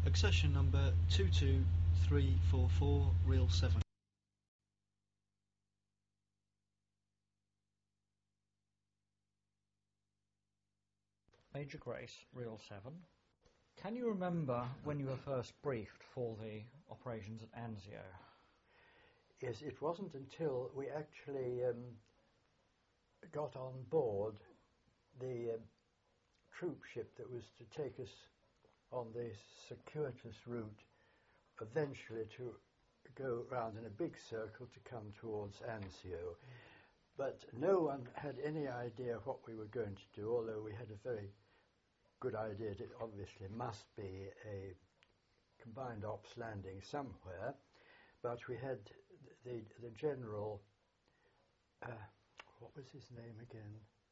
Accession number 22344, reel 7. Major Grace, reel 7. Can you remember when you were first briefed for the operations at Anzio? Yes, it wasn't until we actually got on board the troop ship that was to take us on the circuitous route, eventually to go round in a big circle to come towards Anzio. But no one had any idea what we were going to do, although we had a very good idea. It obviously must be a combined ops landing somewhere. But we had the general, what was his name again?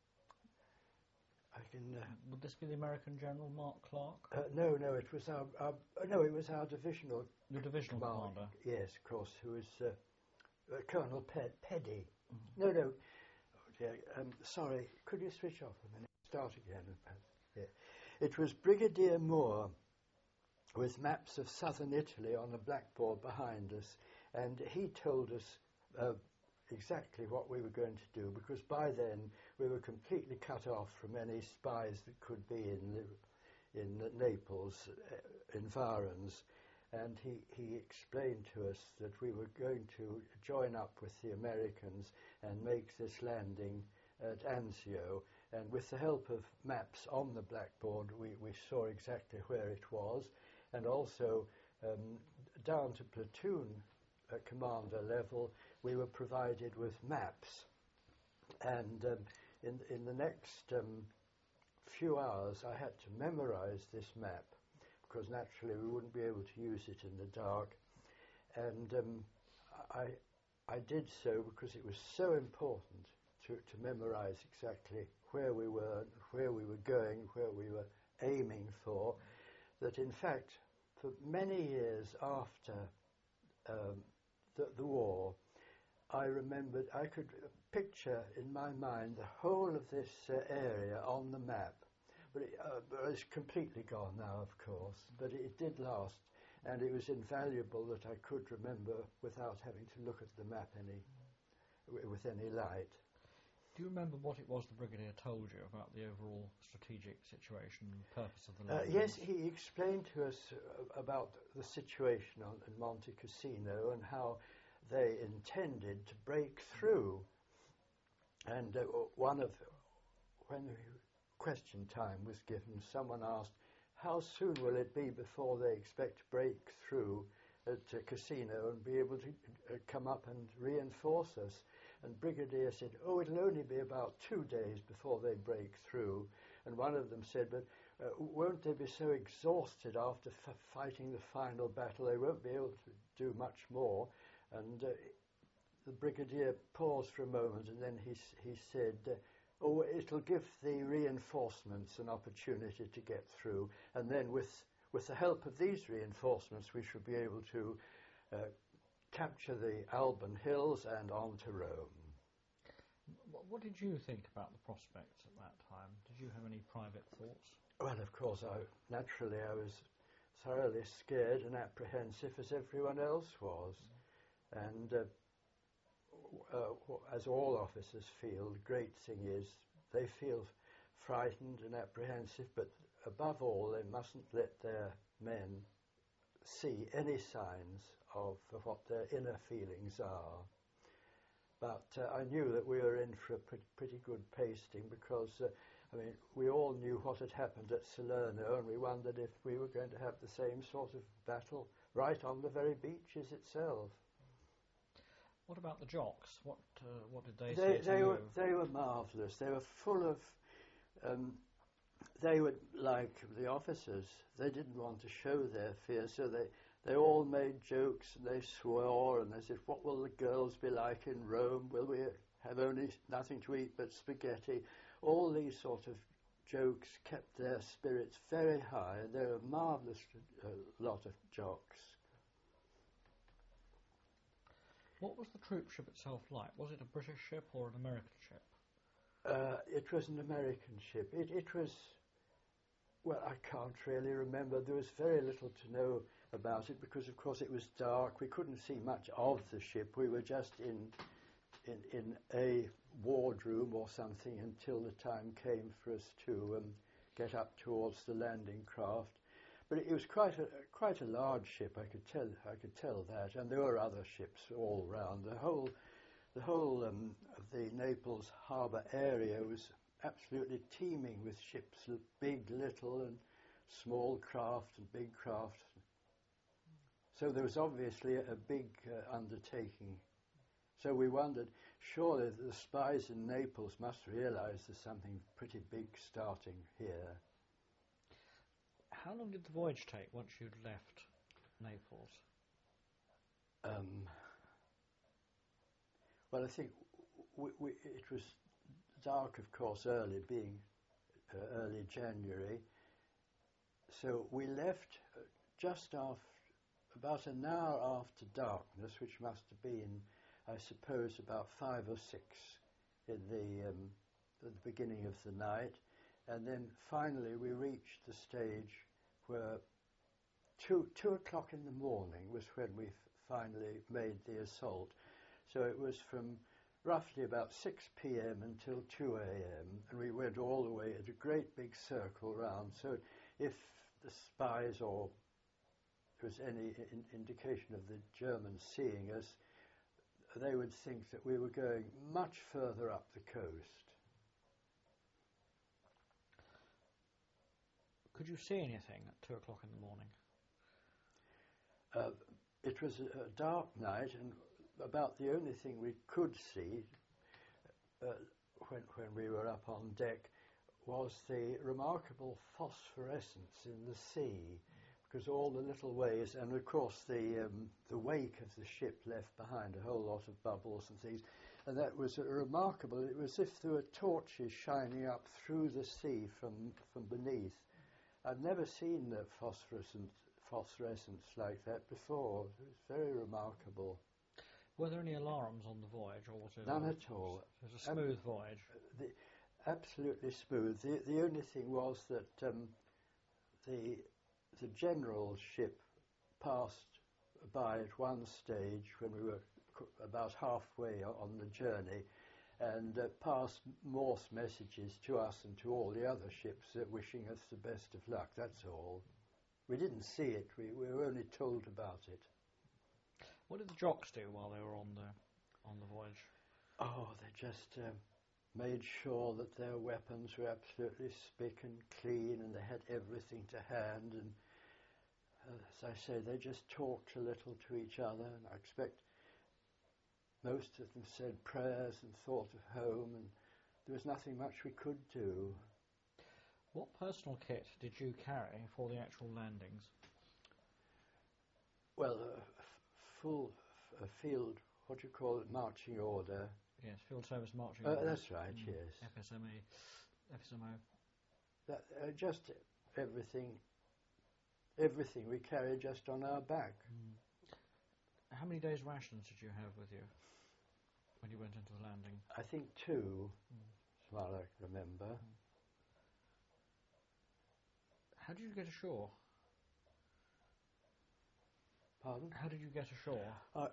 Would this be the American General Mark Clark? No, it was it was our divisional. The divisional commander. Yes, of course, who was Colonel Peddy. Mm-hmm. No. Oh dear. Sorry, could you switch off a minute? Start again. Yeah. It was Brigadier Moore with maps of southern Italy on a blackboard behind us, and he told us exactly what we were going to do, because by then we were completely cut off from any spies that could be in Naples environs. And he explained to us that we were going to join up with the Americans and make this landing at Anzio. And with the help of maps on the blackboard, we saw exactly where it was. And also, down to platoon commander level, we were provided with maps. And in the next few hours, I had to memorize this map, because naturally we wouldn't be able to use it in the dark. And I did so because it was so important to memorize exactly where we were, where we were going, where we were aiming for, that in fact for many years after the war, I remembered, I could picture in my mind the whole of this area on the map. But it's completely gone now, of course, but it did last, and it was invaluable that I could remember without having to look at the map with any light. Do you remember what it was the Brigadier told you about the overall strategic situation and purpose of the landing? Yes, he explained to us about the situation in Monte Cassino and how they intended to break through. And when the question time was given, someone asked, how soon will it be before they expect to break through at Cassino and be able to come up and reinforce us? And Brigadier said, it'll only be about 2 days before they break through. And one of them said, but won't they be so exhausted after fighting the final battle, they won't be able to do much more? And the Brigadier paused for a moment, and then he said, it'll give the reinforcements an opportunity to get through, and then with the help of these reinforcements we should be able to capture the Alban Hills and on to Rome. What did you think about the prospects at that time? Did you have any private thoughts? Well, of course, naturally I was thoroughly scared and apprehensive, as everyone else was. And as all officers feel, the great thing is they feel frightened and apprehensive, but above all, they mustn't let their men see any signs of what their inner feelings are. But I knew that we were in for a pretty good pasting, because we all knew what had happened at Salerno, and we wondered if we were going to have the same sort of battle right on the very beaches itself. What about the Jocks? What did they say to you? They were marvellous. They were full of... they were like the officers. They didn't want to show their fear, so they all made jokes, and they swore, and they said, what will the girls be like in Rome? Will we have only nothing to eat but spaghetti? All these sort of jokes kept their spirits very high, and they were a marvellous lot of Jocks. What was the troop ship itself like? Was it a British ship or an American ship? It was an American ship. It was Well, I can't really remember. There was very little to know about it because, of course, it was dark. We couldn't see much of the ship. We were just in a wardroom or something until the time came for us to get up towards the landing craft. But it was quite a large ship. I could tell that, and there were other ships all round. The whole of the Naples harbour area was absolutely teeming with ships, big, little, and small craft and big craft. So there was obviously a big undertaking. So we wondered, surely the spies in Naples must realise there's something pretty big starting here. How long did the voyage take once you'd left Naples? Well, I think it was dark, of course, early, being early January. So we left just about an hour after darkness, which must have been, I suppose, about 5 or 6 in at the beginning of the night. And then finally we reached the stage where 2 o'clock in the morning was when we finally made the assault. So it was from roughly about 6 p.m. until 2 a.m. and we went all the way at a great big circle round. So if the spies or there was any indication of the Germans seeing us, they would think that we were going much further up the coast. Could you see anything at 2 o'clock in the morning? It was a dark night, and about the only thing we could see when we were up on deck was the remarkable phosphorescence in the sea, because all the little waves, and of course the wake of the ship left behind a whole lot of bubbles and things, and that was remarkable. It was as if there were torches shining up through the sea from beneath. I'd never seen the phosphorescence like that before. It was very remarkable. Were there any alarms on the voyage, or was it none at all? It was a smooth voyage. Absolutely smooth. The only thing was that the general ship passed by at one stage when we were about halfway on the journey, and passed Morse messages to us and to all the other ships wishing us the best of luck. That's all. We didn't see it. We were only told about it. What did the jocks do while they were on the voyage? Oh, they just made sure that their weapons were absolutely spick and clean, and they had everything to hand. And as I say, they just talked a little to each other. And I expect most of them said prayers and thought of home, and there was nothing much we could do. What personal kit did you carry for the actual landings? Well, full field, what do you call it, marching order. Yes, field service marching order. That's right, yes. FSMO. Just everything we carried just on our back. How many days' rations did you have with you when you went into the landing? I think 2, as far as I can remember. How did you get ashore? Pardon? How did you get ashore?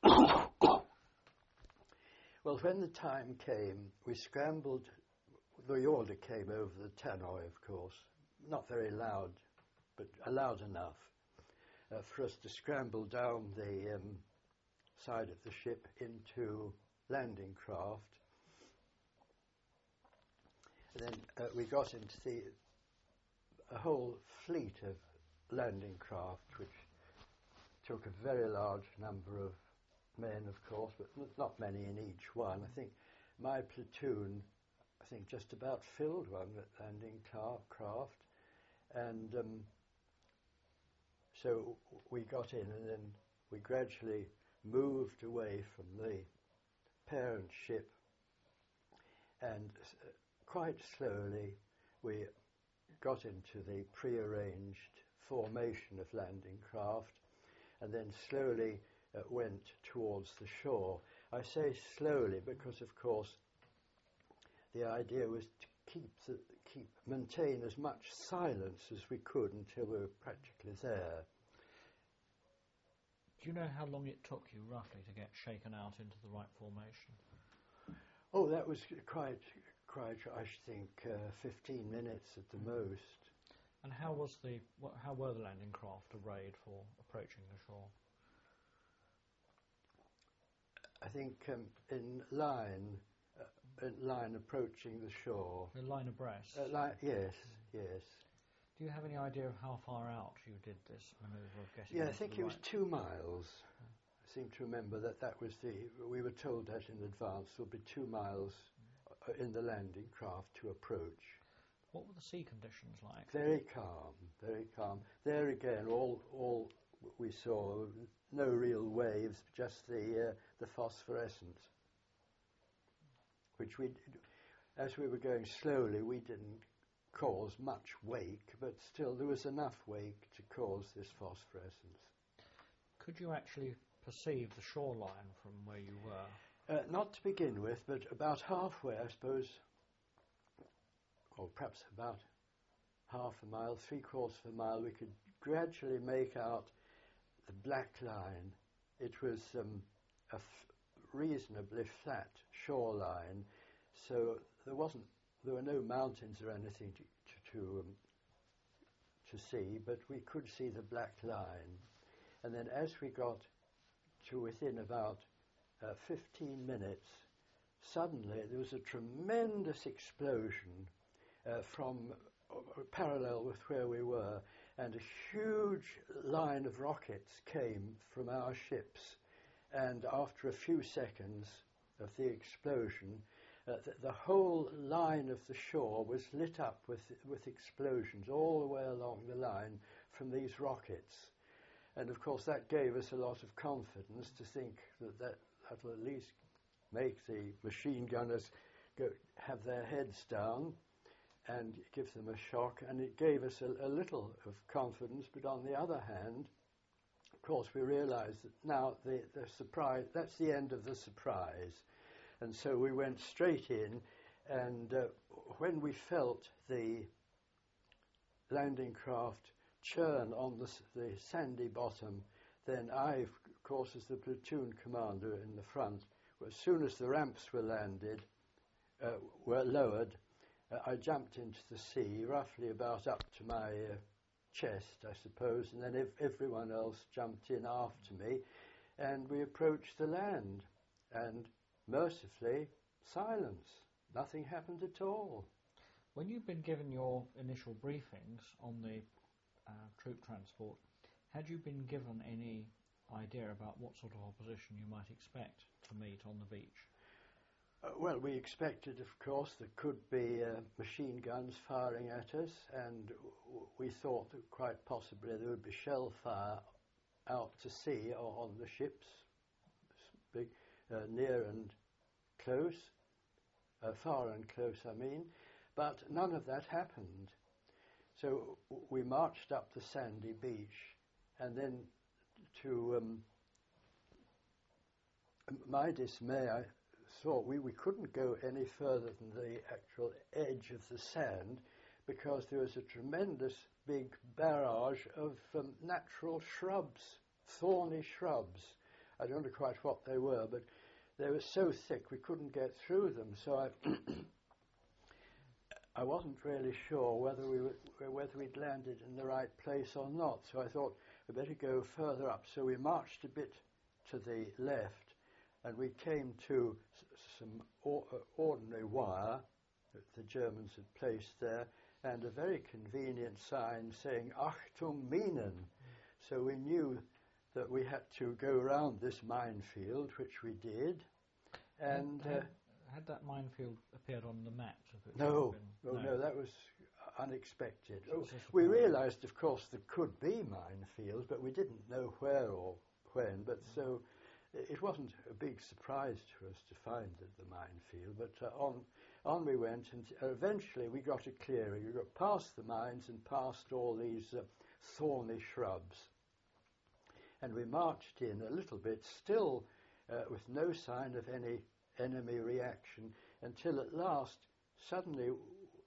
Well, when the time came, we scrambled. The order came over the tannoy, of course. Not very loud, but loud enough for us to scramble down the side of the ship into landing craft. And then we got into a whole fleet of landing craft, which took a very large number of men, of course, but not many in each one. I think my platoon, just about filled one landing craft, and so we got in, and then we gradually moved away from the parent ship, and quite slowly we got into the pre-arranged formation of landing craft, and then slowly went towards the shore. I say slowly because, of course, the idea was to maintain as much silence as we could until we were practically there. Do you know how long it took you roughly to get shaken out into the right formation? Oh, that was quite. I should think 15 minutes at the most. And how were the landing craft arrayed for approaching the shore? I think in line approaching the shore. The line abreast? Yes. Do you have any idea of how far out you did this manoeuvre of getting? Yeah, I think it was 2 miles. I seem to remember that was we were told that in advance. There would be 2 miles in the landing craft to approach. What were the sea conditions like? Very calm, very calm. There again, all we saw, no real waves, just the phosphorescence, which as we were going slowly, we didn't cause much wake, but still there was enough wake to cause this phosphorescence. Could you actually perceive the shoreline from where you were? Not to begin with, but about halfway, I suppose, or perhaps about half a mile, 3/4 of a mile, we could gradually make out the black line. It was a reasonably flat shoreline, so there were no mountains or anything to see, but we could see the black line. And then as we got to within about 15 minutes, suddenly there was a tremendous explosion from parallel with where we were, and a huge line of rockets came from our ships, and after a few seconds of the explosion, the whole line of the shore was lit up with explosions all the way along the line from these rockets. And of course that gave us a lot of confidence to think that will at least make the machine gunners have their heads down and give them a shock, and it gave us a little of confidence. But on the other hand, of course, we realised that now the surprise, that's the end of the surprise. And so we went straight in, and when we felt the landing craft churn on the sandy bottom, then I, of course, as the platoon commander in the front, as soon as the ramps were lowered, I jumped into the sea, roughly about up to my chest, I suppose, and then everyone else jumped in after me, and we approached the land, and mercifully, silence. Nothing happened at all. When you've been given your initial briefings on the troop transport, had you been given any idea about what sort of opposition you might expect to meet on the beach? Well, we expected, of course, there could be machine guns firing at us, and we thought that quite possibly there would be shell fire out to sea or on the ships, big, near and close, far and close, I mean, but none of that happened. So we marched up the sandy beach, and then to my dismay, I thought we couldn't go any further than the actual edge of the sand, because there was a tremendous big barrage of natural shrubs, thorny shrubs. I don't know quite what they were, but they were so thick we couldn't get through them. So I wasn't really sure whether we'd landed in the right place or not. So I thought we'd better go further up. So we marched a bit to the left, and we came to some ordinary wire that the Germans had placed there, and a very convenient sign saying Achtung Minen. So we knew that we had to go around this minefield, which we did. And had that minefield appeared on the maps? No, that was unexpected. We realised, of course, there could be minefields, but we didn't know where or when. But so it wasn't a big surprise to us to find the minefield. But on we went, and eventually we got a clearing. We got past the mines and past all these thorny shrubs. And we marched in a little bit, still with no sign of any enemy reaction, until at last, suddenly,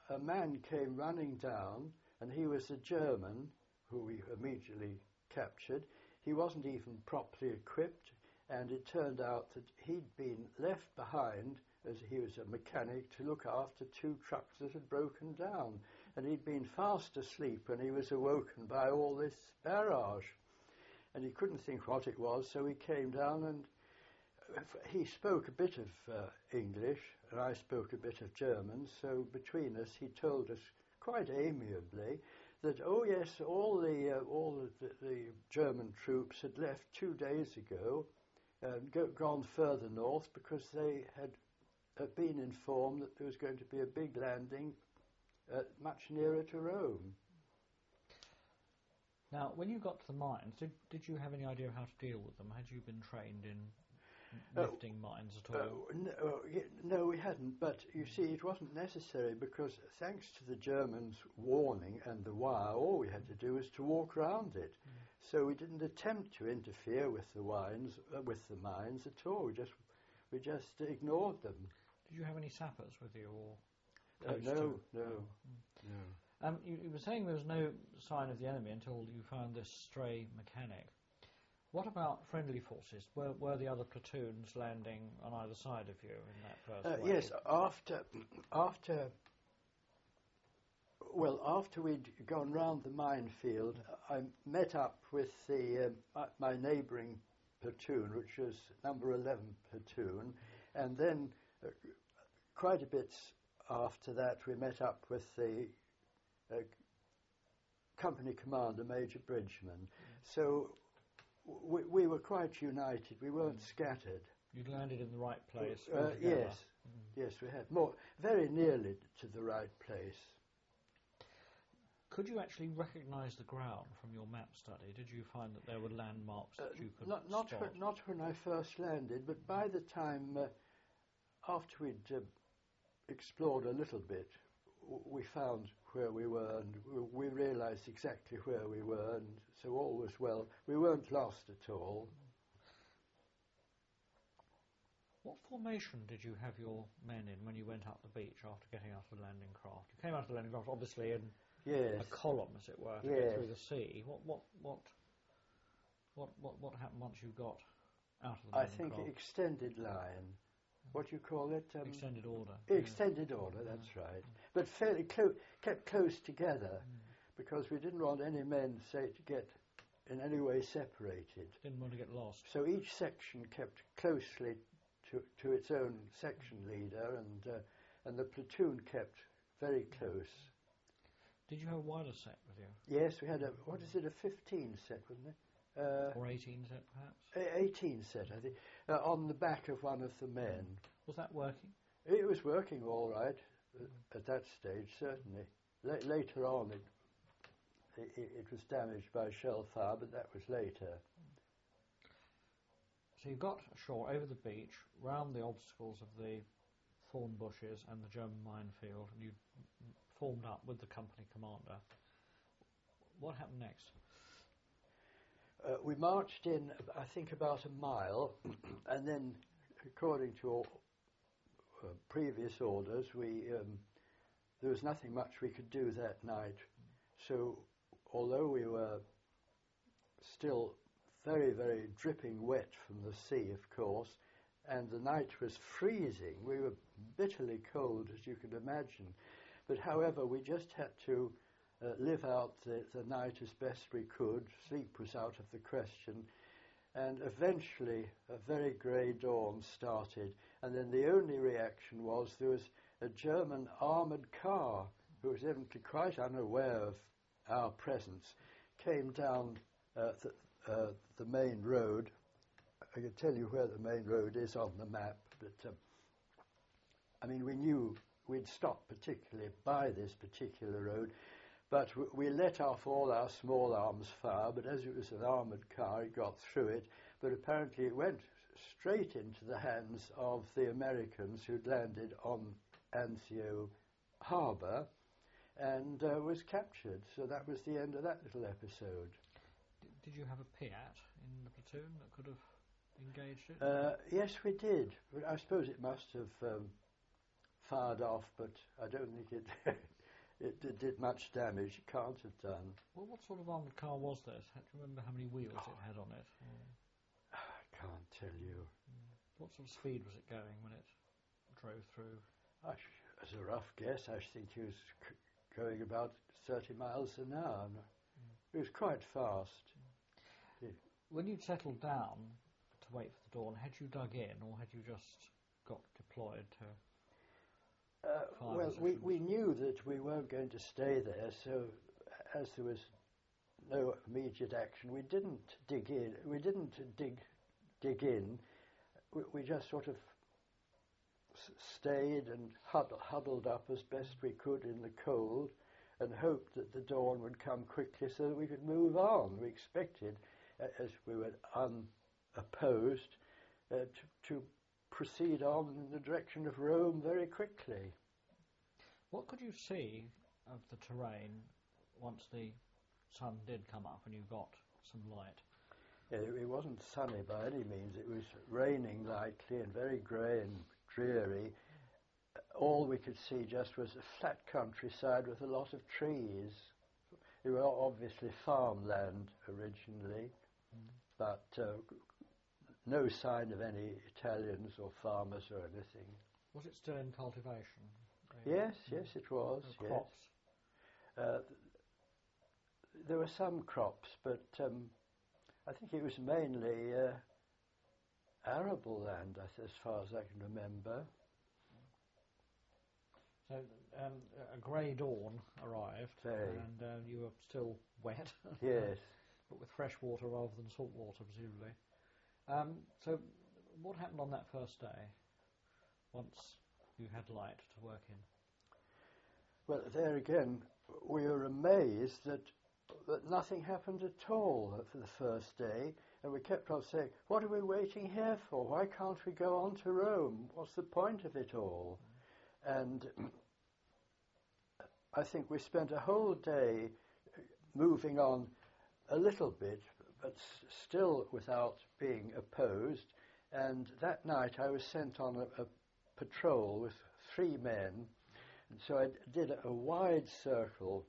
a man came running down, and he was a German who we immediately captured. He wasn't even properly equipped, and it turned out that he'd been left behind, as he was a mechanic, to look after 2 trucks that had broken down. And he'd been fast asleep when he was awoken by all this barrage. And he couldn't think what it was, so he came down, and he spoke a bit of English, and I spoke a bit of German, so between us he told us quite amiably that, oh yes, all the German troops had left 2 days ago and gone further north because they had been informed that there was going to be a big landing much nearer to Rome. Now, when you got to the mines, did you have any idea of how to deal with them? Had you been trained in lifting mines at all? No, we hadn't, but you see, it wasn't necessary because thanks to the Germans' warning and the wire, all we had to do was to walk around it. So we didn't attempt to interfere with the mines at all. We just ignored them. Did you have any sappers with you, or no. You were saying there was no sign of the enemy until you found this stray mechanic. What about friendly forces? Were the other platoons landing on either side of you in that first wave? Yes, after we'd gone round the minefield, I met up with my neighbouring platoon, which was number 11 platoon, and then quite a bit after that we met up with the company commander, Major Bridgman. So we were quite united. We weren't scattered. You'd landed in the right place. Yes, we had. Very nearly to the right place. Could you actually recognise the ground from your map study? Did you find that there were landmarks that you could spot? Not when I first landed, but by the time, after we'd explored a little bit, we found where we were, and we realised exactly where we were, and so all was well. We weren't lost at all. What formation did you have your men in when you went up the beach after getting out of the landing craft? You came out of the landing craft, obviously, in a column, as it were, to get through the sea. What happened once you got out of the landing craft? I think extended line. What do you call it? Extended order. Extended order, that's right. But fairly kept close together, because we didn't want any men, say, to get in any way separated. Didn't want to get lost. So each section kept closely to its own section leader, and the platoon kept very close. Did you have a wider set with you? Yes, we had a 15 set, wasn't it? Or 18 set, perhaps? 18 set, I think, on the back of one of the men. Was that working? It was working all right at that stage, certainly. Later on, it was damaged by shell fire, but that was later. So you got ashore over the beach, round the obstacles of the thorn bushes and the German minefield, and you formed up with the company commander. What happened next? We marched in, I think, about a mile, and then, according to previous orders, there was nothing much we could do that night. So, although we were still very, very dripping wet from the sea, of course, and the night was freezing, we were bitterly cold, as you can imagine. But, however, we just had to live out the night as best we could. Sleep was out of the question, and eventually a very grey dawn started, and then the only reaction was there was a German armoured car, who was evidently quite unaware of our presence, came down the main road. I can tell you where the main road is on the map, but I mean, we knew we'd stopped particularly by this particular road, but we let off all our small arms fire, but as it was an armoured car, it got through it, but apparently it went straight into the hands of the Americans who'd landed on Anzio Harbour and was captured. So that was the end of that little episode. Did you have a Piat in the platoon that could have engaged it? Yes, we did. I suppose it must have fired off, but I don't think it it did much damage. It can't have done. Well, what sort of armoured car was this? Do you remember how many wheels it had on it? I can't tell you. What sort of speed was it going when it drove through? As a rough guess, I think he was going about 30 miles an hour. It was quite fast. When you'd settled down to wait for the dawn, had you dug in or had you just got deployed to fire well, positions? we knew that we weren't going to stay there, so as there was no immediate action, we didn't dig in. We didn't dig in. We just sort of stayed and huddled up as best we could in the cold and hoped that the dawn would come quickly so that we could move on. We expected, as we were unopposed, to proceed on in the direction of Rome very quickly. What could you see of the terrain once the sun did come up and you got some light? It wasn't sunny by any means. It was raining lightly and very grey and dreary. All we could see just was a flat countryside with a lot of trees. They were obviously farmland originally, but no sign of any Italians or farmers or anything. Was it still in cultivation? Yes, it was. No crops? Yes. There were some crops, but I think it was mainly arable land, as far as I can remember. So a grey dawn arrived, Very. and you were still wet. Yes. But with fresh water rather than salt water, presumably. So what happened on that first day, once you had light to work in? Well, there again, we were amazed that nothing happened at all for the first day, and we kept on saying, what are we waiting here for? Why can't we go on to Rome? What's the point of it all? And I think we spent a whole day moving on a little bit, but still without being opposed. And that night I was sent on a patrol with 3 men, and so I did a wide circle,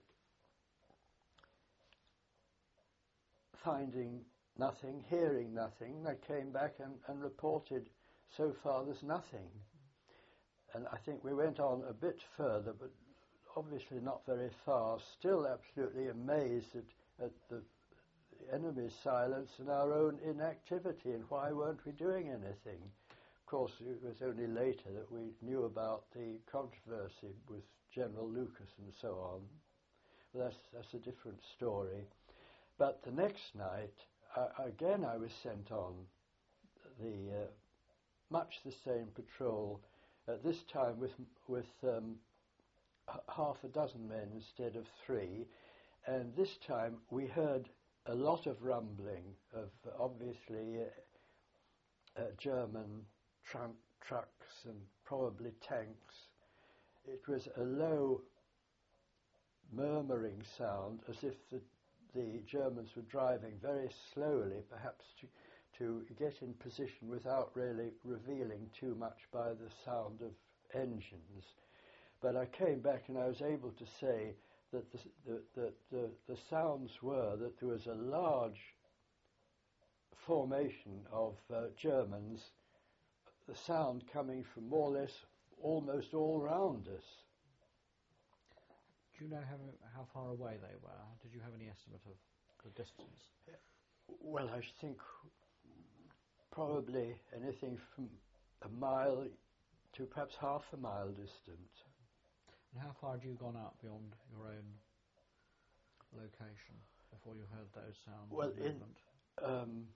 finding nothing, hearing nothing. I came back and reported, so far there's nothing. And I think we went on a bit further, but obviously not very far, still absolutely amazed at the enemy's silence and our own inactivity, and why weren't we doing anything? Of course, it was only later that we knew about the controversy with General Lucas and so on. But that's a different story. But the next night, again I was sent on the much the same patrol, this time with half a dozen men instead of 3, and this time we heard a lot of rumbling of obviously German trucks and probably tanks. It was a low murmuring sound, as if the Germans were driving very slowly, perhaps to get in position without really revealing too much by the sound of engines. But I came back and I was able to say that the sounds were that there was a large formation of Germans, the sound coming from more or less almost all round us. Do you know how far away they were? Did you have any estimate of the distance? Well, I think probably anything from a mile to perhaps half a mile distant. And how far had you gone up beyond your own location before you heard those sounds? Well, of movement?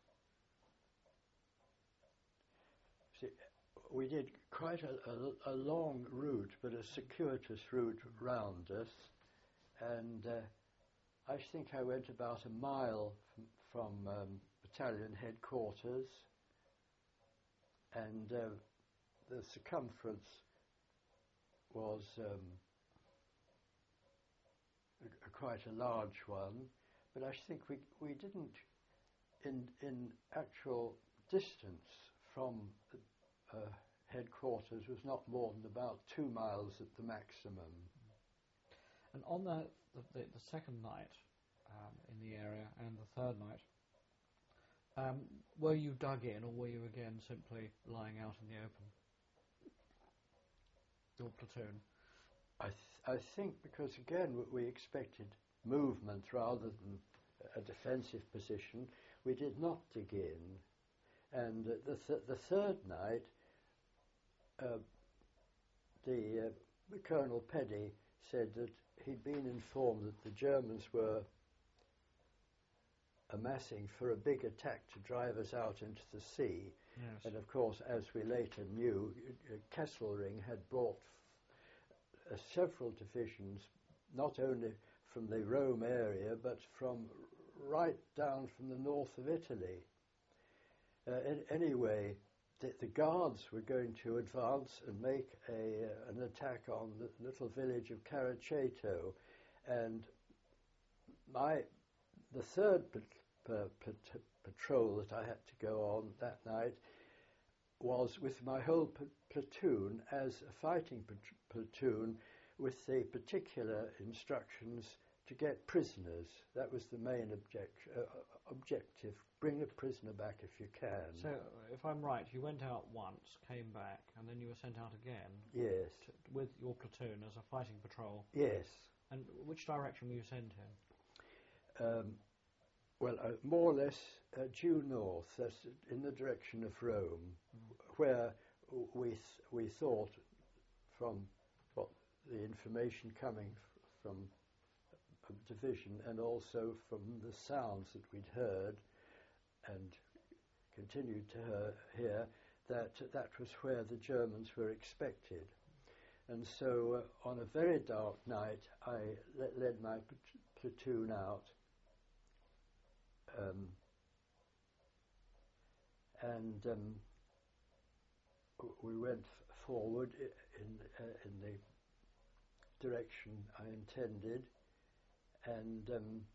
We did quite a long route, but a circuitous route round us, and I think I went about a mile from battalion headquarters, and the circumference was quite a large one, but I think we didn't, in actual distance from the headquarters, was not more than about 2 miles at the maximum. And on the second night in the area and the third night, were you dug in, or were you again simply lying out in the open? Your platoon? I think because, again, we expected movement rather than a defensive position, we did not dig in. And the third night, the Colonel Peddy said that he'd been informed that the Germans were amassing for a big attack to drive us out into the sea. Yes. And of course, as we later knew, Kesselring had brought several divisions, not only from the Rome area, but from right down from the north of Italy. Anyway, the Guards were going to advance and make an attack on the little village of Caraceto, and the third patrol that I had to go on that night was with my whole platoon as a fighting platoon, with the particular instructions to get prisoners. That was the main objective. Bring a prisoner back if you can. So, if I'm right, you went out once, came back, and then you were sent out again? Yes. With your platoon as a fighting patrol? Yes. And which direction were you sent in? More or less due north. That's in the direction of Rome, where we thought, from what the information coming from a division and also from the sounds that we'd heard and continued to hear, that was where the Germans were expected. And so on a very dark night, I led my platoon out, and we went forward in the direction I intended, and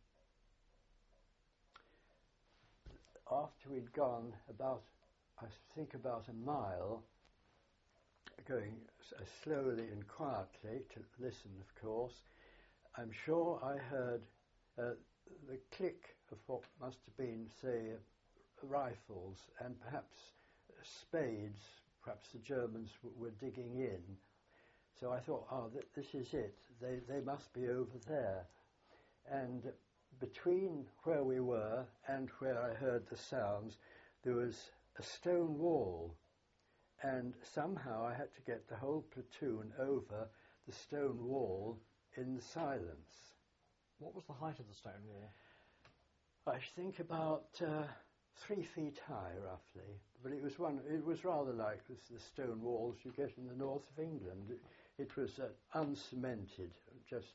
after we'd gone about a mile, going slowly and quietly to listen, of course, I'm sure I heard the click of what must have been, say, rifles and perhaps spades. Perhaps the Germans were digging in. So I thought, this is it. They must be over there. And between where we were and where I heard the sounds, there was a stone wall. And somehow I had to get the whole platoon over the stone wall in silence. What was the height of the stone wall? I think about 3 feet high, roughly. But it was rather like the stone walls you get in the north of England. It was uncemented, just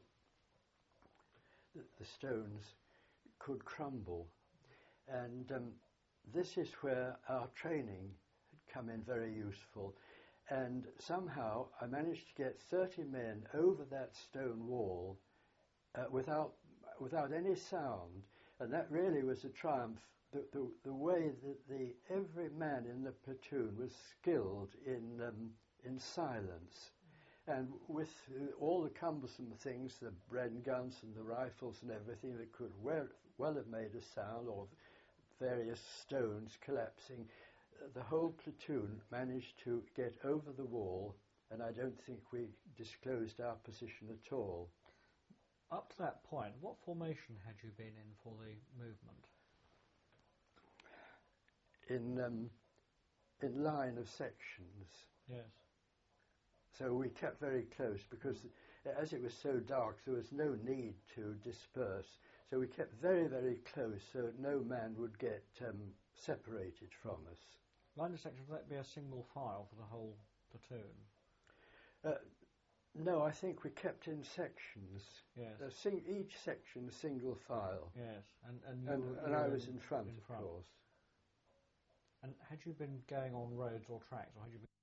the stones could crumble. And this is where our training had come in very useful. And somehow I managed to get 30 men over that stone wall without any sound. And that really was a triumph. The way that every man in the platoon was skilled in silence, and with all the cumbersome things, the Bren guns and the rifles and everything that could well have made a sound, or various stones collapsing, the whole platoon managed to get over the wall, and I don't think we disclosed our position at all. Up to that point, what formation had you been in for the movement? In line of sections. Yes. So we kept very close, because as it was so dark, there was no need to disperse. So we kept very, very close, so no man would get separated from us. Line of section, would that be a single file for the whole platoon? No, I think we kept in sections. Yes. Each section a single file. Yes, and I was in front, of course. And had you been going on roads or tracks, or had you been